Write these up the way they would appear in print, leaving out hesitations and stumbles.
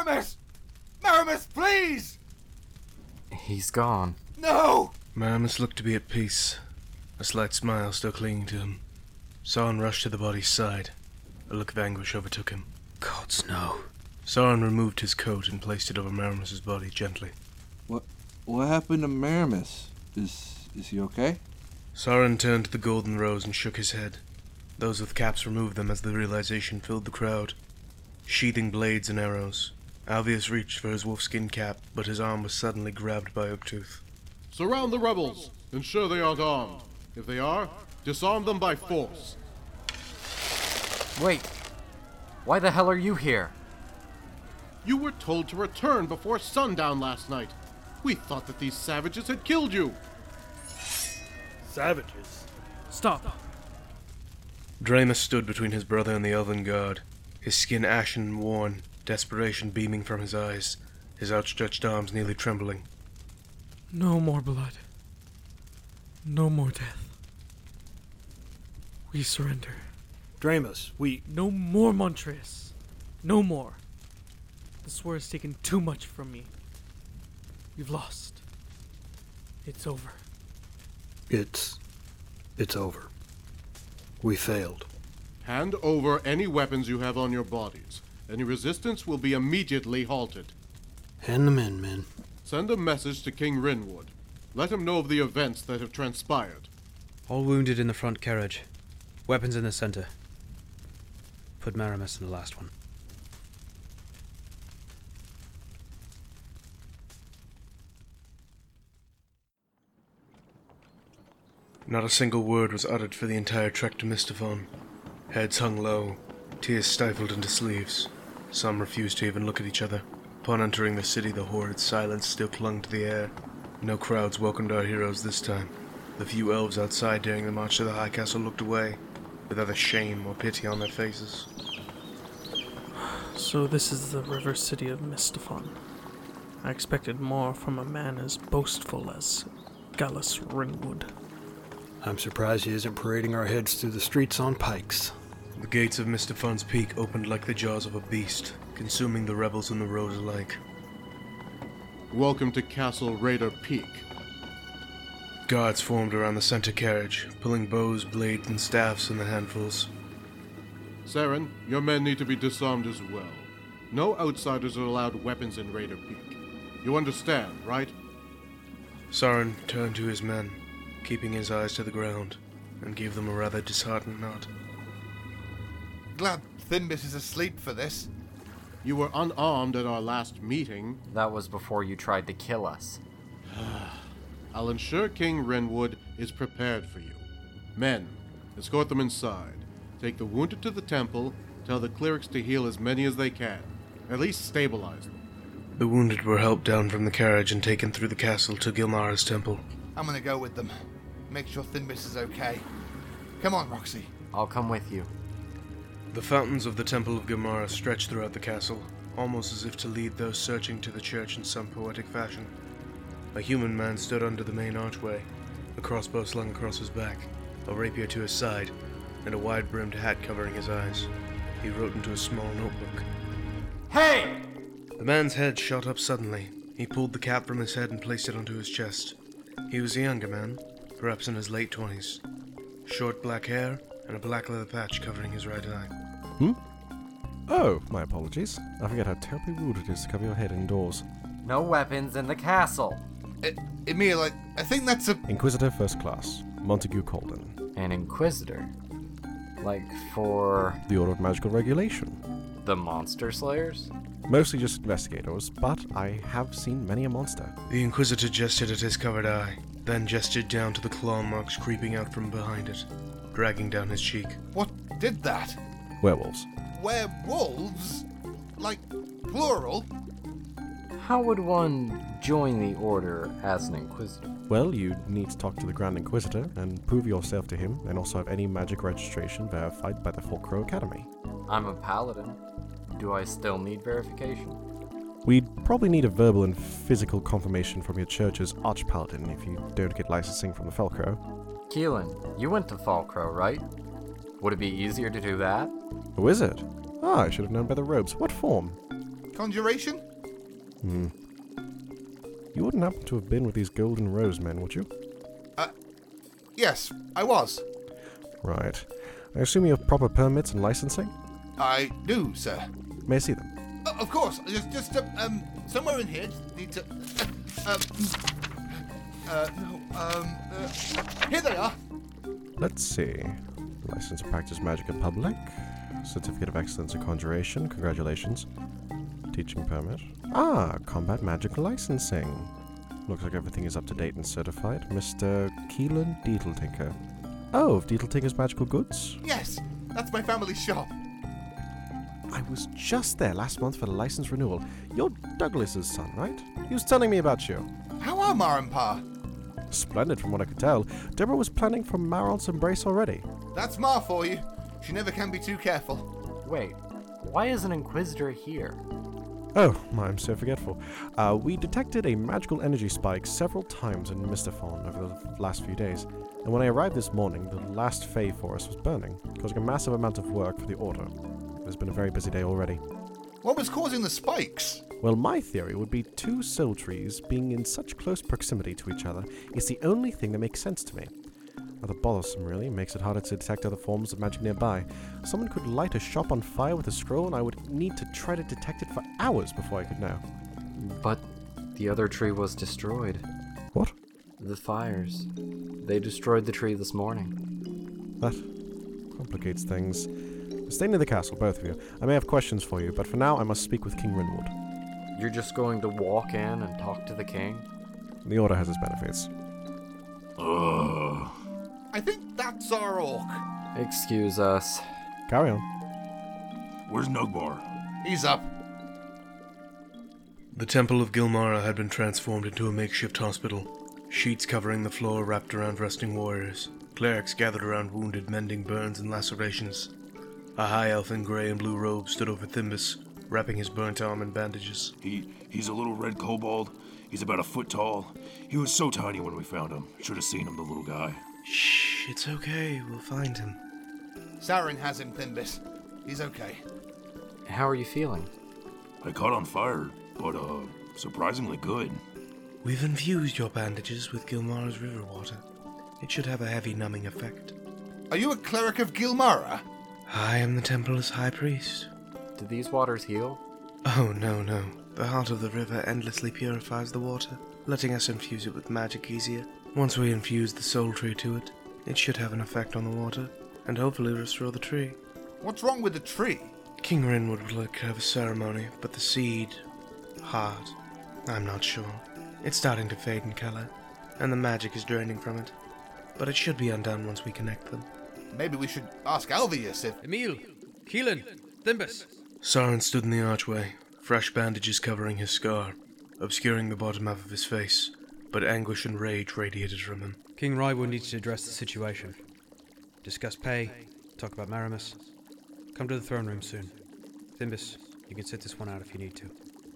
Maramus! Maramus, please! He's gone. No! Maramus looked to be at peace, a slight smile still clinging to him. Sauron rushed to the body's side. A look of anguish overtook him. Gods, no. Sauron removed his coat and placed it over Maramus's body gently. What happened to Maramus? Is he okay? Sauron turned to the golden rose and shook his head. Those with caps removed them as the realization filled the crowd. Sheathing blades and arrows, Alvius reached for his wolfskin cap, but his arm was suddenly grabbed by Oaktooth. Surround the rebels. Ensure they aren't armed. If they are, disarm them by force. Wait. Why the hell are you here? You were told to return before sundown last night. We thought that these savages had killed you. Savages? Stop. Draemus stood between his brother and the elven guard, his skin ashen and worn, desperation beaming from his eyes, his outstretched arms nearly trembling. No more blood. No more death. We surrender. Draemus, we... No more, Montrese. No more. The sword has taken too much from me. We've lost. It's over. It's over. We failed. Hand over any weapons you have on your bodies. Any resistance will be immediately halted. Hand them in, men. Send a message to King Rinwood. Let him know of the events that have transpired. All wounded in the front carriage. Weapons in the center. Put Maramus in the last one. Not a single word was uttered for the entire trek to Mistafon. Heads hung low, tears stifled into sleeves. Some refused to even look at each other. Upon entering the city, the horrid silence still clung to the air. No crowds welcomed our heroes this time. The few elves outside during the march to the High Castle looked away, with either shame or pity on their faces. So this is the river city of Mistafon. I expected more from a man as boastful as Gallus Ringwood. I'm surprised he isn't parading our heads through the streets on pikes. The gates of Mistafon's peak opened like the jaws of a beast, consuming the rebels and the road alike. Welcome to Castle Raider Peak. Guards formed around the center carriage, pulling bows, blades, and staffs in the handfuls. Saren, your men need to be disarmed as well. No outsiders are allowed weapons in Raider Peak. You understand, right? Sauron turned to his men, keeping his eyes to the ground, and gave them a rather disheartened nod. Glad Thinbis is asleep for this. You were unarmed at our last meeting. That was before you tried to kill us. I'll ensure King Rinwood is prepared for you. Men, escort them inside. Take the wounded to the temple. Tell the clerics to heal as many as they can. At least stabilize them. The wounded were helped down from the carriage and taken through the castle to Gilmara's temple. I'm gonna go with them. Make sure Thinbis is okay. Come on, Roxy. I'll come with you. The fountains of the Temple of Gilmara stretched throughout the castle, almost as if to lead those searching to the church in some poetic fashion. A human man stood under the main archway, a crossbow slung across his back, a rapier to his side, and a wide-brimmed hat covering his eyes. He wrote into a small notebook. Hey! The man's head shot up suddenly. He pulled the cap from his head and placed it onto his chest. He was a younger man, perhaps in his late 20s. Short black hair and a black leather patch covering his right eye. Oh, my apologies. I forget how terribly rude it is to cover your head indoors. No weapons in the castle. Emil, I think that's a... Inquisitor First Class, Montague Colden. An Inquisitor? Like for... The Order of Magical Regulation. the Monster Slayers? Mostly just investigators, but I have seen many a monster. The Inquisitor gestured at his covered eye, then gestured down to the claw marks creeping out from behind it, dragging down his cheek. What did that? Werewolves. Werewolves? Like, plural? How would one join the Order as an Inquisitor? Well, you'd need to talk to the Grand Inquisitor and prove yourself to him, and also have any magic registration verified by the Folkrow Academy. I'm a paladin. Do I still need verification? We'd probably need a verbal and physical confirmation from your church's Archpaladin if you don't get licensing from the Folkrow. Keelan, you went to Falkrow, right? Would it be easier to do that? A wizard? Ah, I should have known by the robes. What form? conjuration? You wouldn't happen to have been with these Golden Rose men, would you? Yes, I was. Right. I assume you have proper permits and licensing? I do, sir. May I see them? Of course. Just somewhere in here. Just need to. Here they are. Let's see. License to practice magic in public. Certificate of Excellence in Conjuration. Congratulations. Teaching permit. Combat magic licensing. Looks like everything is up to date and certified. Mr. Keelan Deedletinker. Oh, of Deedletinker's Magical Goods? Yes, that's my family's shop. I was just there last month for the license renewal. You're Douglas's son, right? He was telling me about you. How are Ma and Pa? Splendid from what I could tell. Deborah was planning for Maral's embrace already. That's Ma for you. She never can be too careful. Wait, why is an Inquisitor here? Oh, I'm so forgetful. We detected a magical energy spike several times in Mistafon over the last few days, and when I arrived this morning, the last Fey forest was burning, causing a massive amount of work for the Order. There's been a very busy day already. What was causing the spikes? Well, my theory would be two soul trees being in such close proximity to each other is the only thing that makes sense to me. Rather bothersome, really. Makes it harder to detect other forms of magic nearby. Someone could light a shop on fire with a scroll, and I would need to try to detect it for hours before I could know. But the other tree was destroyed. What? The fires. They destroyed the tree this morning. That complicates things. Stay near the castle, both of you. I may have questions for you, but for now I must speak with King Rinwood. You're just going to walk in and talk to the king? The Order has its benefits. I think that's our orc. Excuse us. Carry on. Where's Nugbar? He's up. The Temple of Gilmara had been transformed into a makeshift hospital. Sheets covering the floor wrapped around resting warriors. Clerics gathered around wounded, mending burns and lacerations. A high elf in grey and blue robe stood over Thimbus, wrapping his burnt arm in bandages. He's a little red kobold. He's about a foot tall. He was so tiny when we found him. Should have seen him, the little guy. Shh, it's okay. We'll find him. Sarin has him, Thimbus. He's okay. How are you feeling? I caught on fire, but, surprisingly good. We've infused your bandages with Gilmara's river water. It should have a heavy numbing effect. Are you a cleric of Gilmara? I am the Temple's high priest. Do these waters heal? Oh, no. The heart of the river endlessly purifies the water, letting us infuse it with magic easier. Once we infuse the soul tree to it, it should have an effect on the water, and hopefully restore the tree. What's wrong with the tree? King Rinwood would like to have a ceremony, but the seed... heart... I'm not sure. It's starting to fade in color, and the magic is draining from it. But it should be undone once we connect them. Maybe we should ask Alvius if... Emil! Keelan! Thimbus! Sarin stood in the archway, fresh bandages covering his scar, obscuring the bottom half of his face, but anguish and rage radiated from him. King Raiwo needs to address the situation. Discuss pay, talk about Maramus. Come to the throne room soon. Thimbus, you can sit this one out if you need to.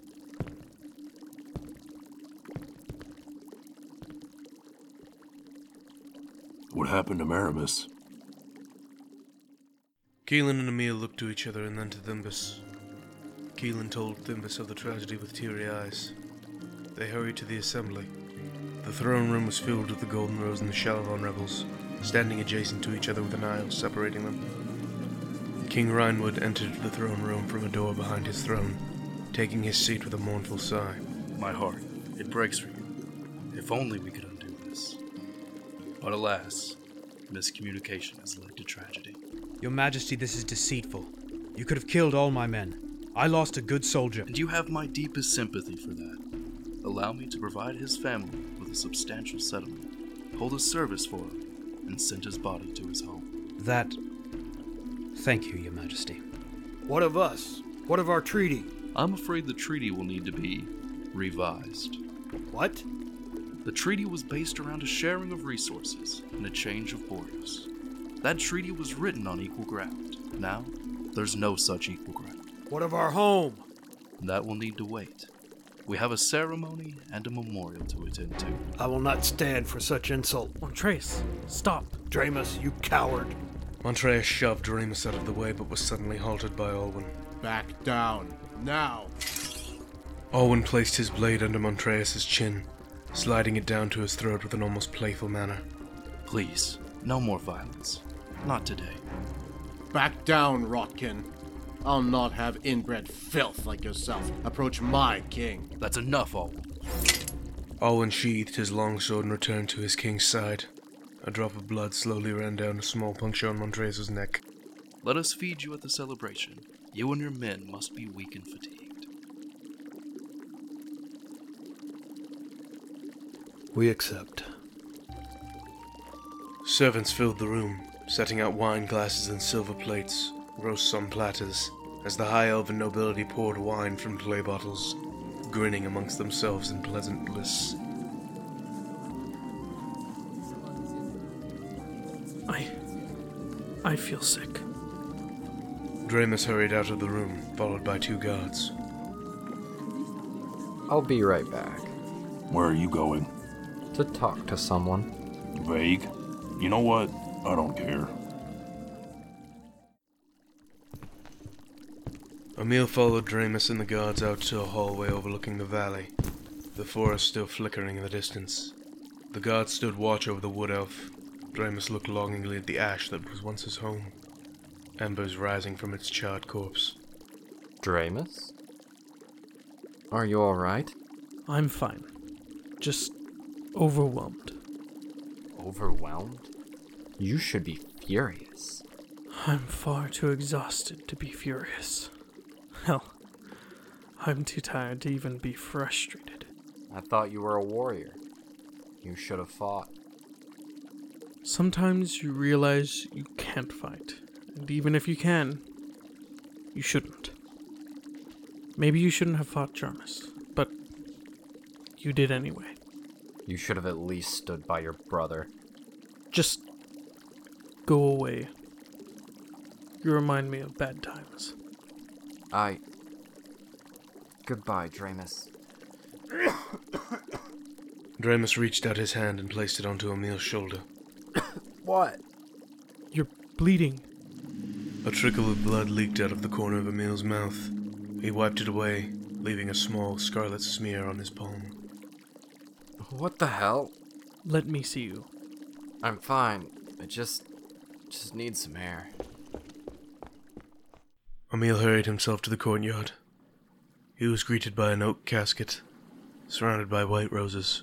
What happened to Maramus? Keelan and Emil looked to each other and then to Thimbus. Keelan told Thimbus of the tragedy with teary eyes. They hurried to the assembly. The throne room was filled with the Golden Rose and the Shalavon rebels, standing adjacent to each other with an aisle separating them. King Reinwood entered the throne room from a door behind his throne, taking his seat with a mournful sigh. My heart, it breaks for you. If only we could undo this. But alas, miscommunication has led to tragedy. Your Majesty, this is deceitful. You could have killed all my men. I lost a good soldier. And you have my deepest sympathy for that. Allow me to provide his family with a substantial settlement, hold a service for him, and send his body to his home. That... Thank you, Your Majesty. What of us? What of our treaty? I'm afraid the treaty will need to be revised. What? The treaty was based around a sharing of resources and a change of borders. That treaty was written on equal ground. Now, there's no such equal ground. What of our home? That will need to wait. We have a ceremony and a memorial to attend to. I will not stand for such insult. Montrace, stop. Dramus, you coward. Montrace shoved Dramus out of the way but was suddenly halted by Alwyn. Back down. Now. Alwyn placed his blade under Montreas's chin, sliding it down to his throat with an almost playful manner. Please, no more violence. Not today. Back down, Rotkin. I'll not have inbred filth like yourself approach my king. That's enough, Alwyn. Alwyn sheathed his longsword and returned to his king's side. A drop of blood slowly ran down a small puncture on Montreas's neck. Let us feed you at the celebration. You and your men must be weak and fatigued. We accept. Servants filled the room, setting out wine glasses and silver plates, roasts on platters, as the high elven nobility poured wine from clay bottles, grinning amongst themselves in pleasant bliss. I feel sick. Dramus hurried out of the room, followed by 2 guards. I'll be right back. Where are you going? To talk to someone. Vague? You know what? I don't care. Emil followed Dramus and the guards out to a hallway overlooking the valley, the forest still flickering in the distance. The guards stood watch over the wood elf. Dramus looked longingly at the ash that was once his home, embers rising from its charred corpse. Dramus? Are you alright? I'm fine. Just overwhelmed. Overwhelmed? You should be furious. I'm far too exhausted to be furious. Hell, I'm too tired to even be frustrated. I thought you were a warrior. You should have fought. Sometimes you realize you can't fight, and even if you can, you shouldn't. Maybe you shouldn't have fought Jarmus, but you did anyway. You should have at least stood by your brother. Just go away. You remind me of bad times. Goodbye, Dramus. Dramus reached out his hand and placed it onto Emil's shoulder. What? You're bleeding. A trickle of blood leaked out of the corner of Emil's mouth. He wiped it away, leaving a small scarlet smear on his palm. What the hell? Let me see you. I'm fine. I just need some air. Emil hurried himself to the courtyard. He was greeted by an oak casket, surrounded by white roses.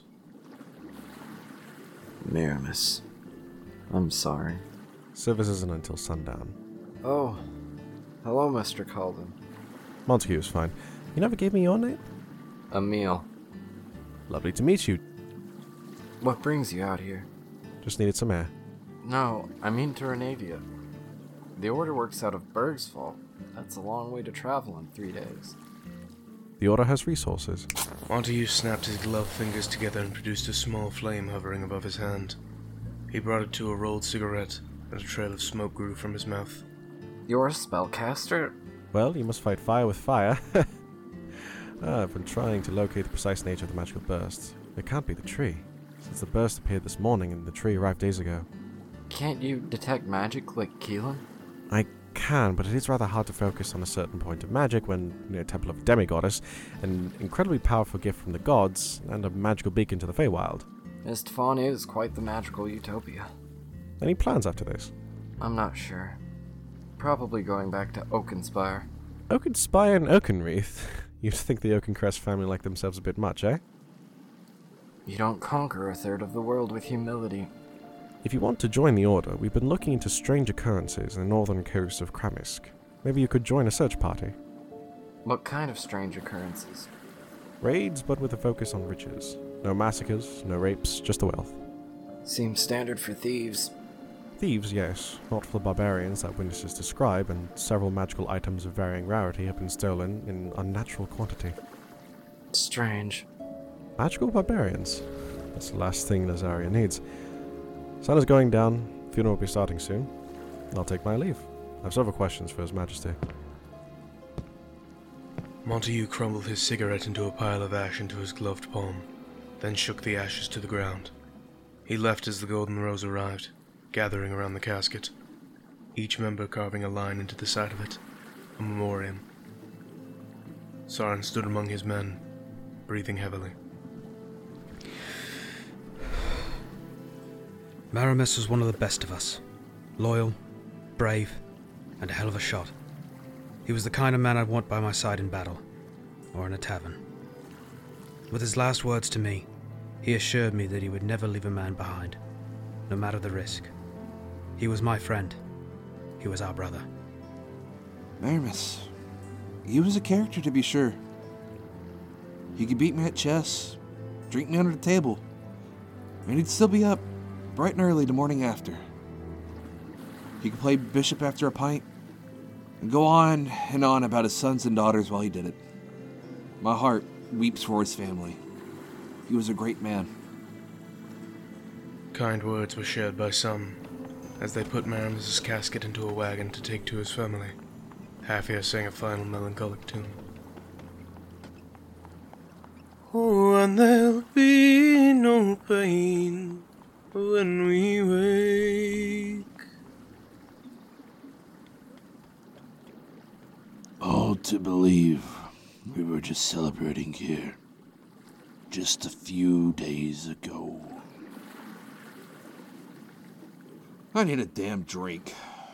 Miramis. I'm sorry. Service isn't until sundown. Oh. Hello, Mr. Calden. Montague is fine. You never gave me your name? Emil. Lovely to meet you. What brings you out here? Just needed some air. No, I mean to Renavia. The Order works out of Bergsfall. That's a long way to travel in 3 days. The Order has resources. Montague snapped his gloved fingers together and produced a small flame hovering above his hand. He brought it to a rolled cigarette, and a trail of smoke grew from his mouth. You're a spellcaster? Well, you must fight fire with fire. I've been trying to locate the precise nature of the magical burst. It can't be the tree, since the burst appeared this morning and the tree arrived days ago. Can't you detect magic like Keelan? I can, but it is rather hard to focus on a certain point of magic when near a temple of a demigoddess, an incredibly powerful gift from the gods, and a magical beacon to the Feywild. Istvan is quite the magical utopia. Any plans after this? I'm not sure. Probably going back to Oakenspire. Oakenspire and Oakenwreath? You'd think the Oakencrest family like themselves a bit much, eh? You don't conquer a third of the world with humility. If you want to join the Order, we've been looking into strange occurrences in the northern coast of Kramisk. Maybe you could join a search party. What kind of strange occurrences? Raids, but with a focus on riches. No massacres, no rapes, just the wealth. Seems standard for thieves. Thieves, yes. Not for the barbarians that witnesses describe, and several magical items of varying rarity have been stolen in unnatural quantity. Strange. Magical barbarians? That's the last thing Lazaria needs. Sun is going down. Funeral will be starting soon. I'll take my leave. I have several questions for His Majesty. Montague crumbled his cigarette into a pile of ash into his gloved palm, then shook the ashes to the ground. He left as the Golden Rose arrived, gathering around the casket, each member carving a line into the side of it, a memoriam. Sarin stood among his men, breathing heavily. Maramis was one of the best of us. Loyal, brave, and a hell of a shot. He was the kind of man I'd want by my side in battle, or in a tavern. With his last words to me, he assured me that he would never leave a man behind, no matter the risk. He was my friend. He was our brother. Maramis. He was a character, to be sure. He could beat me at chess, drink me under the table, and he'd still be up bright and early the morning after. He could play bishop after a pint, and go on and on about his sons and daughters while he did it. My heart weeps for his family. He was a great man. Kind words were shared by some, as they put Maramis's casket into a wagon to take to his family. Hafia sang a final melancholic tune. Oh, and there'll be no pain when we wake. All to believe we were just celebrating here just a few days ago. I need a damn drink.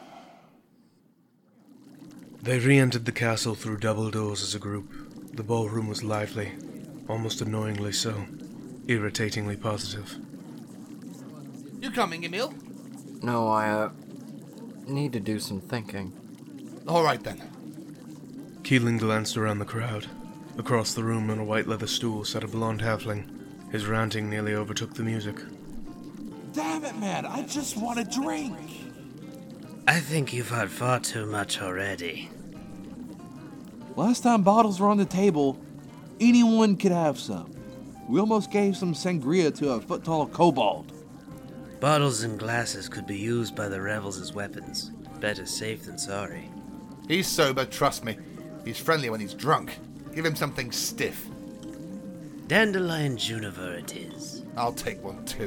They re-entered the castle through double doors as a group. The ballroom was lively, almost annoyingly so, irritatingly positive. You coming, Emil? No, I need to do some thinking. All right then. Keelan glanced around the crowd. Across the room on a white leather stool sat a blonde halfling. His ranting nearly overtook the music. Damn it, man! I just want a drink! I think you've had far too much already. Last time bottles were on the table, anyone could have some. We almost gave some sangria to a foot-tall kobold. Bottles and glasses could be used by the rebels as weapons. Better safe than sorry. He's sober, trust me. He's friendly when he's drunk. Give him something stiff. Dandelion juniper it is. I'll take one too.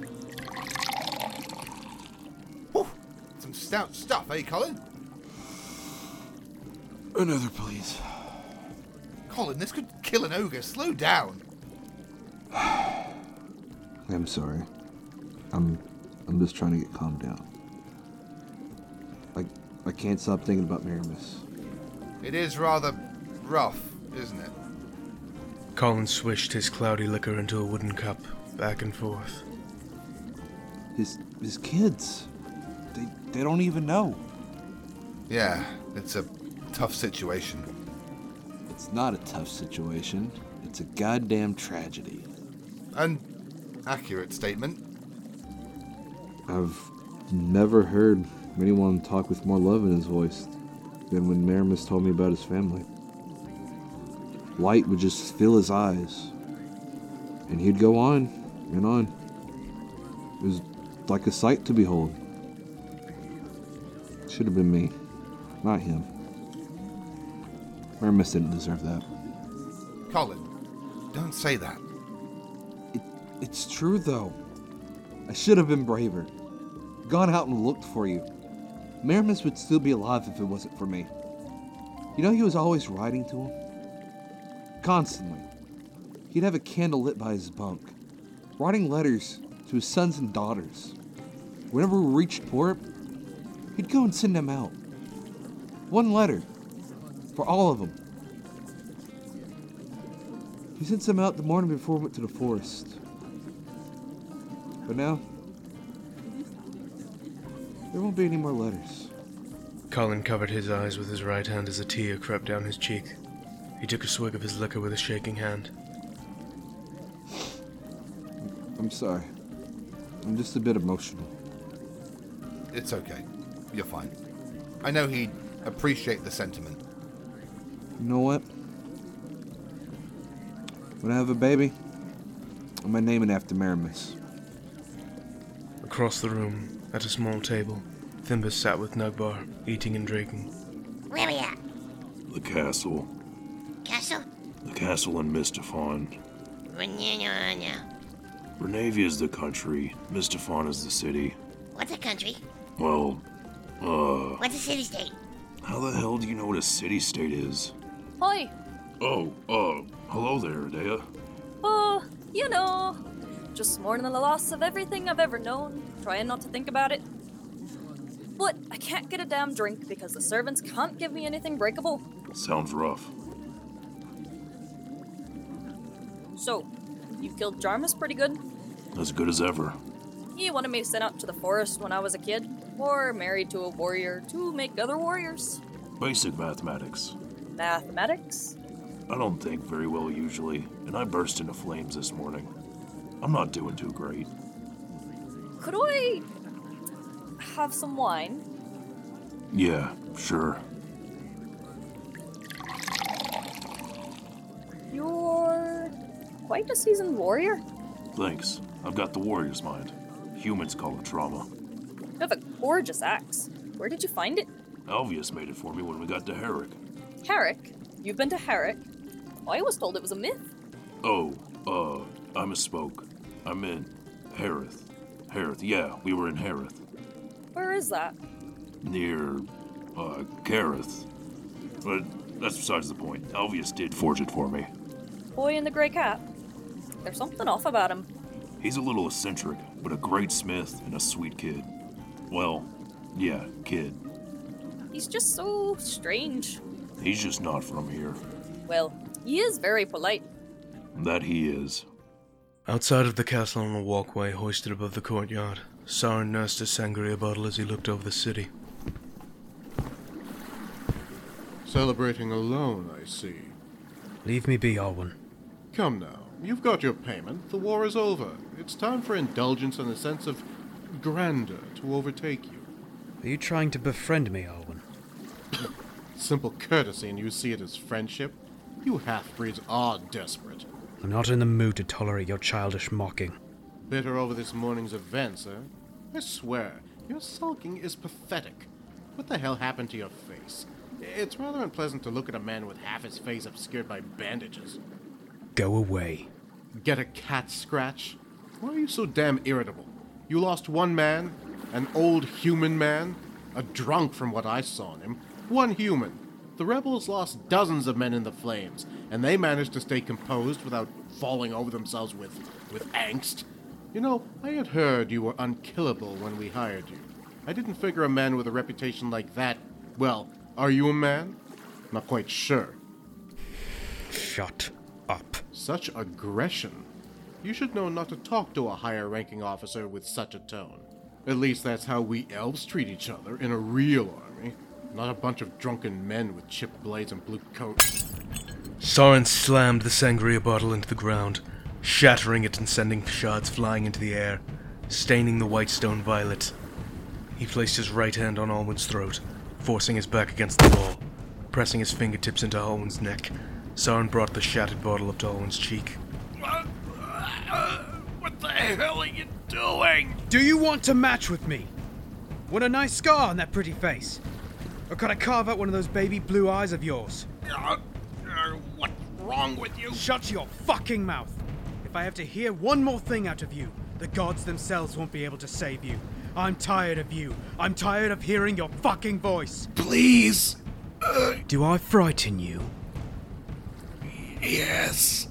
Whew. Some stout stuff, eh, Colin? Another, please. Colin, this could kill an ogre. Slow down. I'm sorry. I'm just trying to get calmed down. I can't stop thinking about Maramis. It is rather rough, isn't it? Colin swished his cloudy liquor into a wooden cup, back and forth. His kids. They don't even know. Yeah, it's a tough situation. It's not a tough situation. It's a goddamn tragedy. An accurate statement. I've never heard anyone talk with more love in his voice than when Maramis told me about his family. Light would just fill his eyes, and he'd go on and on. It was like a sight to behold. It should have been me, not him. Maramis didn't deserve that. Colin, don't say that. It's true, though. I should have been braver. Gone out and looked for you. Maramis would still be alive if it wasn't for me. You know he was always writing to him? Constantly. He'd have a candle lit by his bunk, writing letters to his sons and daughters. Whenever we reached port, he'd go and send them out. One letter. For all of them. He sent some out the morning before we went to the forest. But now, there won't be any more letters. Colin covered his eyes with his right hand as a tear crept down his cheek. He took a swig of his liquor with a shaking hand. I'm sorry. I'm just a bit emotional. It's okay. You're fine. I know he'd appreciate the sentiment. You know what? When I have a baby, I'm gonna name it after Maramis. Across the room, at a small table, Thimbus sat with Nugbar, eating and drinking. Where we at? The castle. Castle? The castle in Mistafon. Renavia is the country. Mistafon is the city. What's a country? Well, What's a city-state? how the hell do you know what a city-state is? Oi! Hello there, Adea. Oh, you know, just mourning the loss of everything I've ever known, trying not to think about it. But I can't get a damn drink because the servants can't give me anything breakable. Sounds rough. So, you killed Jarmus pretty good? As good as ever. He wanted me sent out to the forest when I was a kid, or married to a warrior to make other warriors. Basic mathematics. Mathematics? I don't think very well usually, and I burst into flames this morning. I'm not doing too great. Could I have some wine? Yeah, sure. You're quite a seasoned warrior. Thanks. I've got the warrior's mind. Humans call it trauma. You have a gorgeous axe. Where did you find it? Alvius made it for me when we got to Herrick. Herrick? You've been to Herrick? I was told it was a myth. I misspoke. I meant Harith. Harith, yeah, we were in Harith. Where is that? Near, Gareth. But that's besides the point. Alvius did forge it for me. Boy in the grey cap. There's something off about him. He's a little eccentric, but a great smith and a sweet kid. Well, yeah, kid. He's just so strange. He's just not from here. Well, he is very polite. That he is. Outside of the castle on a walkway hoisted above the courtyard, Sauron nursed his sangria bottle as he looked over the city. Celebrating alone, I see. Leave me be, Alwyn. Come now, you've got your payment. The war is over. It's time for indulgence and a sense of grandeur to overtake you. Are you trying to befriend me, Alwyn? Simple courtesy, and you see it as friendship? You half-breeds are desperate. I'm not in the mood to tolerate your childish mocking. Bitter over this morning's events, eh? I swear, your sulking is pathetic. What the hell happened to your face? It's rather unpleasant to look at a man with half his face obscured by bandages. Go away. Get a cat scratch? Why are you so damn irritable? You lost one man, an old human man, a drunk from what I saw in him, one human. The rebels lost dozens of men in the flames, and they managed to stay composed without falling over themselves with angst. You know, I had heard you were unkillable when we hired you. I didn't figure a man with a reputation like that. Well, are you a man? Not quite sure. Shut up. Such aggression. You should know not to talk to a higher-ranking officer with such a tone. At least that's how we elves treat each other in a real army. Not a bunch of drunken men with chipped blades and blue coats. Sauron slammed the sangria bottle into the ground, shattering it and sending shards flying into the air, staining the white stone violet. He placed his right hand on Alwyn's throat, forcing his back against the wall, pressing his fingertips into Alwyn's neck. Sauron brought the shattered bottle up to Alwyn's cheek. What the hell are you doing? Do you want to match with me? Want a nice scar on that pretty face? Or could I carve out one of those baby blue eyes of yours? What's wrong with you? Shut your fucking mouth! If I have to hear one more thing out of you, the gods themselves won't be able to save you. I'm tired of you. I'm tired of hearing your fucking voice. Please. Do I frighten you? Yes.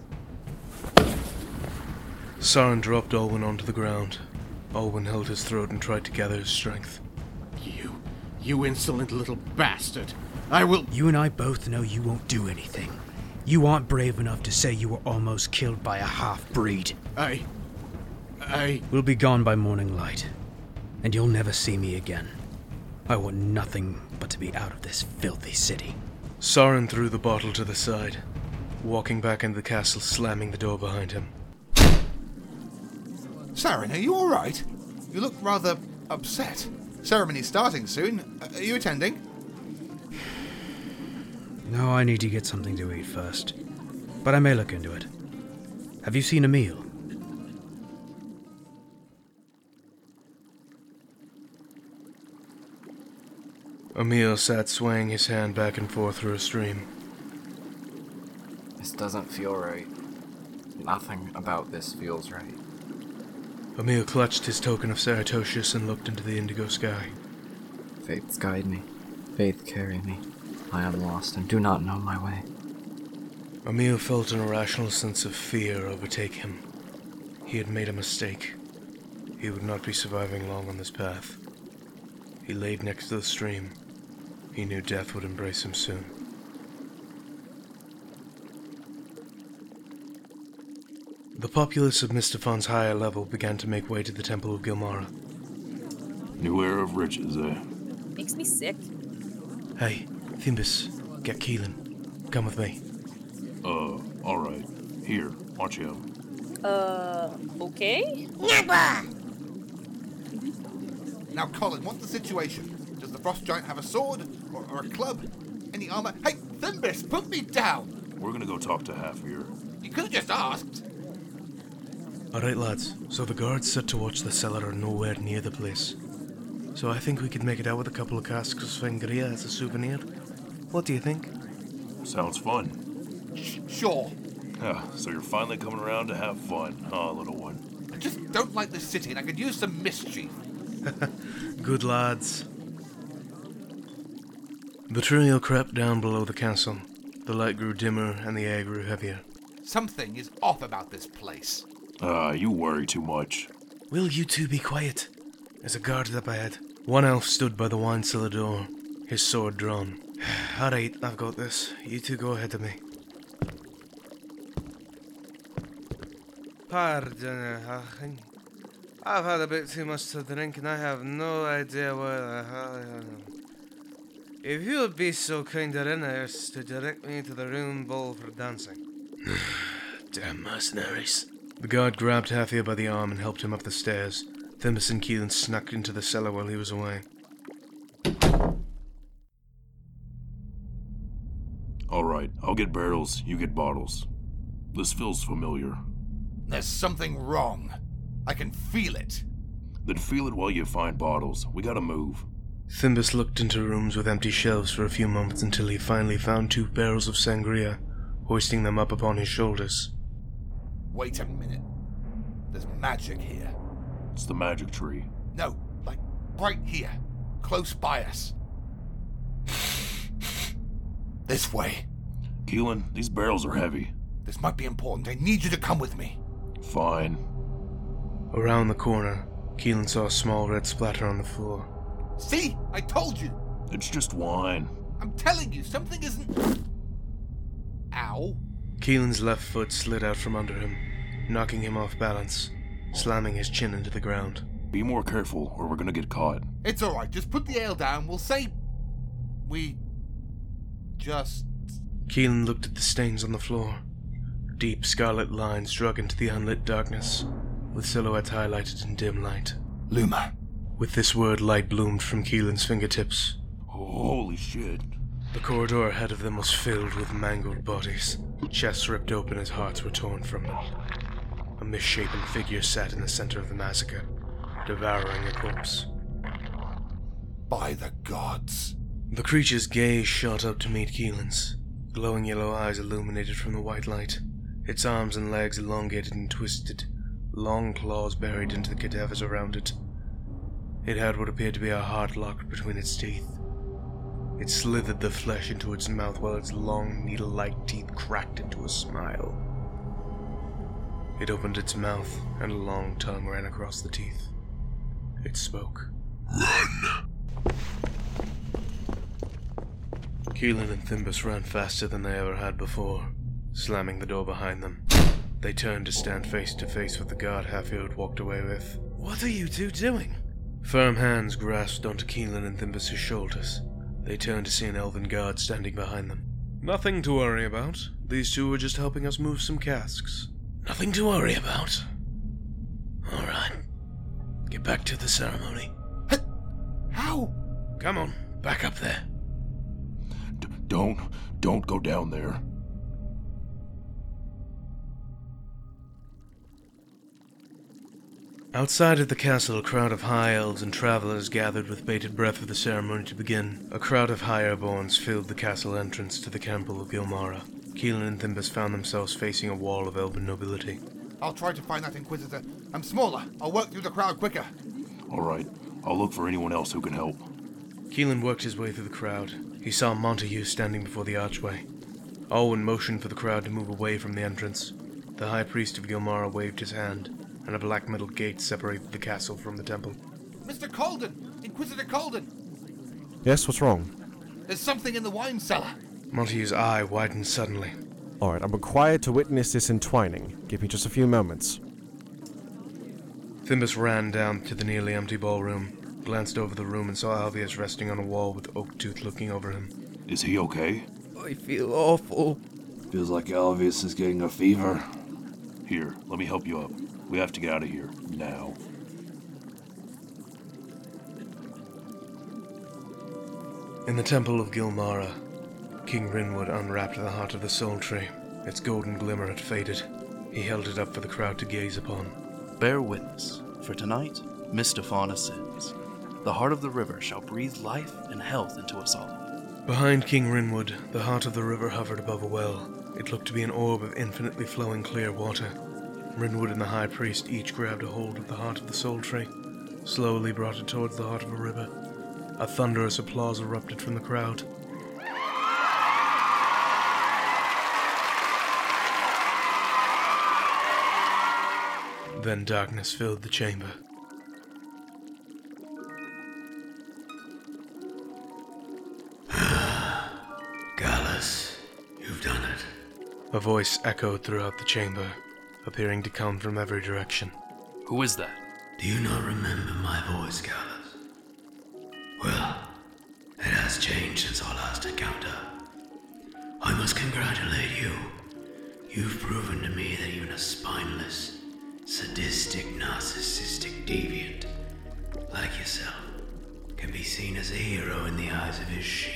Sauron dropped Alwyn onto the ground. Alwyn held his throat and tried to gather his strength. You insolent little bastard. I will— You and I both know you won't do anything. You aren't brave enough to say you were almost killed by a half-breed. We'll be gone by morning light, and you'll never see me again. I want nothing but to be out of this filthy city. Sauron threw the bottle to the side, walking back into the castle, slamming the door behind him. Sauron, are you alright? You look rather upset. Ceremony's starting soon. Are you attending? No, I need to get something to eat first. But I may look into it. Have you seen Emil? Emil sat swaying his hand back and forth through a stream. This doesn't feel right. Nothing about this feels right. Emil clutched his token of Ceratosius and looked into the indigo sky. Faiths guide me. Faith carry me. I am lost and do not know my way. Emil felt an irrational sense of fear overtake him. He had made a mistake. He would not be surviving long on this path. He laid next to the stream. He knew death would embrace him soon. The populace of Mistafon's higher level began to make way to the Temple of Gilmara. New era of riches, eh? Makes me sick. Hey, Thimbus, get Keelan. Come with me. Alright. Here, watch him. Okay? Nagwa! Now, Colin, what's the situation? Does the frost giant have a sword? Or a club? Any armor? Hey, Thimbus, put me down! We're gonna go talk to Halfir. You could have just asked. Alright, lads. So the guards set to watch the cellar are nowhere near the place. So I think we could make it out with a couple of casks of sangria as a souvenir. What do you think? Sounds fun. Sure. So you're finally coming around to have fun, huh, little one? I just don't like this city and I could use some mischief. Good lads. The trio crept down below the castle. The light grew dimmer and the air grew heavier. Something is off about this place. You worry too much. Will you two be quiet? There's a guard up ahead. One elf stood by the wine cellar door, his sword drawn. Alright, I've got this. You two go ahead of me. Pardon, Achim. I've had a bit too much to drink and I have no idea where the hell I am. If you would be so kind as to direct me to the room bowl for dancing. Damn mercenaries. The guard grabbed Halfir by the arm and helped him up the stairs. Thimbus and Keelan snuck into the cellar while he was away. Alright, I'll get barrels, you get bottles. This feels familiar. There's something wrong. I can feel it. Then feel it while you find bottles. We gotta move. Thimbus looked into rooms with empty shelves for a few moments until he finally found 2 barrels of sangria, hoisting them up upon his shoulders. Wait a minute. There's magic here. It's the magic tree. No, like right here, close by us. This way. Keelan, these barrels are heavy. This might be important. I need you to come with me. Fine. Around the corner, Keelan saw a small red splatter on the floor. See? I told you. It's just wine. I'm telling you, something isn't... Ow. Keelan's left foot slid out from under him, knocking him off balance, slamming his chin into the ground. Be more careful, or we're gonna get caught. It's alright, just put the ale down. We'll say... We... just... Keelan looked at the stains on the floor. Deep scarlet lines drug into the unlit darkness, with silhouettes highlighted in dim light. Luma. With this word, light bloomed from Keelan's fingertips. Holy shit. The corridor ahead of them was filled with mangled bodies, chests ripped open as hearts were torn from them. A misshapen figure sat in the center of the massacre, devouring a corpse. By the gods. The creature's gaze shot up to meet Keelan's, glowing yellow eyes illuminated from the white light, its arms and legs elongated and twisted, long claws buried into the cadavers around it. It had what appeared to be a heart locked between its teeth. It slithered the flesh into its mouth while its long, needle-like teeth cracked into a smile. It opened its mouth, and a long tongue ran across the teeth. It spoke. Run! Keelan and Thimbus ran faster than they ever had before, slamming the door behind them. They turned to stand face to face with the guard Halfir had walked away with. What are you two doing? Firm hands grasped onto Keelan and Thimbus' shoulders. They turned to see an elven guard standing behind them. Nothing to worry about. These two were just helping us move some casks. Nothing to worry about. Alright. Get back to the ceremony. How? Come on, back up there. Don't go down there. Outside of the castle, a crowd of high elves and travelers gathered with bated breath for the ceremony to begin. A crowd of higher-borns filled the castle entrance to the Temple of Gilmara. Keelan and Thimbus found themselves facing a wall of elven nobility. I'll try to find that Inquisitor. I'm smaller. I'll work through the crowd quicker. Alright, I'll look for anyone else who can help. Keelan worked his way through the crowd. He saw Montague standing before the archway. Alwyn motioned for the crowd to move away from the entrance. The High Priest of Gilmara waved his hand, and a black metal gate separated the castle from the temple. Mr. Colden! Inquisitor Colden! Yes, what's wrong? There's something in the wine cellar. Montague's eye widened suddenly. Alright, I'm required to witness this entwining. Give me just a few moments. Thimbus ran down to the nearly empty ballroom, glanced over the room and saw Alvius resting on a wall with Oaktooth looking over him. Is he okay? I feel awful. Feels like Alvius is getting a fever. Here, let me help you up. We have to get out of here, now. In the Temple of Gilmara, King Rinwood unwrapped the heart of the Soul Tree. Its golden glimmer had faded. He held it up for the crowd to gaze upon. Bear witness, for tonight, Mistafon ascends. The heart of the river shall breathe life and health into us all. Behind King Rinwood, the heart of the river hovered above a well. It looked to be an orb of infinitely flowing clear water. Rinwood and the High Priest each grabbed a hold of the heart of the Soul Tree, slowly brought it towards the heart of a river. A thunderous applause erupted from the crowd. Then darkness filled the chamber. Gallus, you've done it. A voice echoed throughout the chamber, appearing to come from every direction. Who is that? Do you not remember my voice, Gallus? Well, it has changed since our last encounter. I must congratulate you. You've proven to me that even a spineless, sadistic, narcissistic deviant like yourself can be seen as a hero in the eyes of his sheep.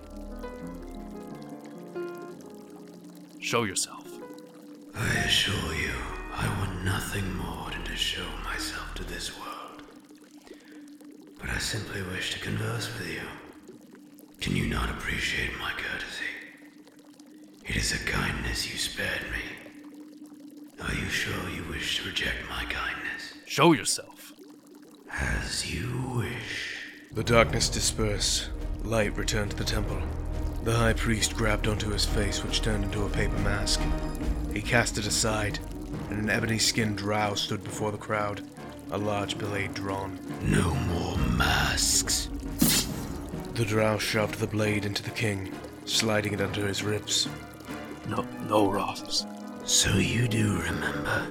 Show yourself. I assure you, I want nothing more than to show myself to this world. But I simply wish to converse with you. Can you not appreciate my courtesy? It is a kindness you spared me. Are you sure you wish to reject my kindness? Show yourself. As you wish. The darkness dispersed. Light returned to the temple. The High Priest grabbed onto his face, which turned into a paper mask. He cast it aside, and an ebony-skinned drow stood before the crowd, a large blade drawn. No more masks. The drow shoved the blade into the king, sliding it under his ribs. No, Roths. So you do remember.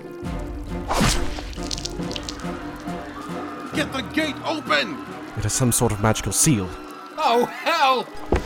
Get the gate open! It has some sort of magical seal. Oh, hell!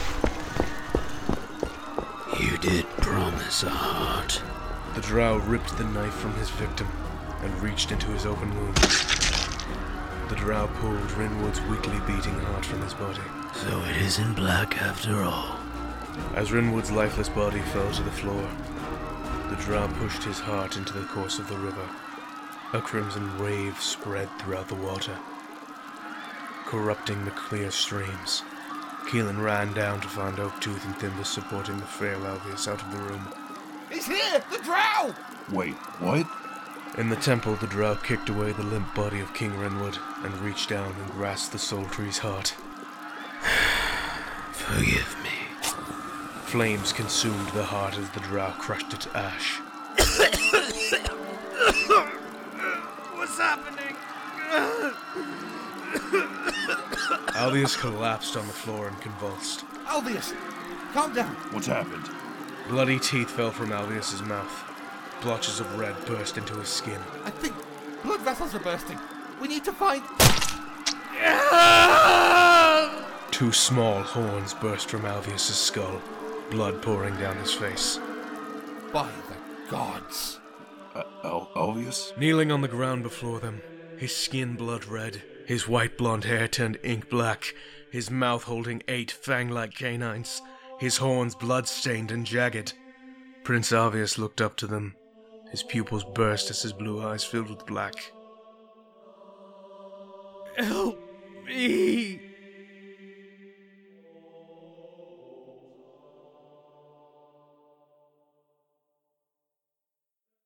You did promise a heart. The drow ripped the knife from his victim and reached into his open wound. The drow pulled Rinwood's weakly beating heart from his body. So it isn't black after all. As Rinwood's lifeless body fell to the floor, the drow pushed his heart into the course of the river. A crimson wave spread throughout the water, corrupting the clear streams. Keelan ran down to find Oaktooth and Thimbus supporting the frail Alvius out of the room. He's here! The drow! Wait, what? In the temple, the drow kicked away the limp body of King Rinwood and reached down and grasped the Soul Tree's heart. Forgive me. Flames consumed the heart as the drow crushed it to ash. What's happening? Alvius collapsed on the floor and convulsed. Alvius, calm down. What's happened? Bloody teeth fell from Alvius's mouth. Blotches of red burst into his skin. I think blood vessels are bursting. We need to find... Two small horns burst from Alvius's skull, blood pouring down his face. By the gods. Alvius? Kneeling on the ground before them, his skin blood red, his white blonde hair turned ink black, his mouth holding 8 fang-like canines, his horns blood-stained and jagged. Prince Alvius looked up to them. His pupils burst as his blue eyes filled with black. Help me!